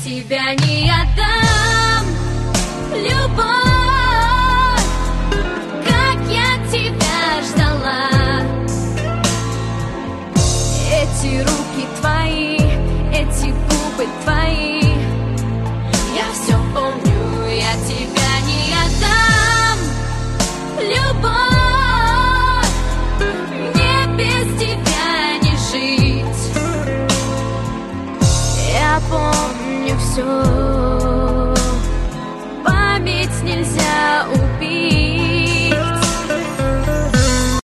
тебя не отдам, любовь, как я тебя ждала. Эти руки твои, эти губы твои, я все помню, я тебя не отдам, любовь, мне без тебя не жить. Я помню все.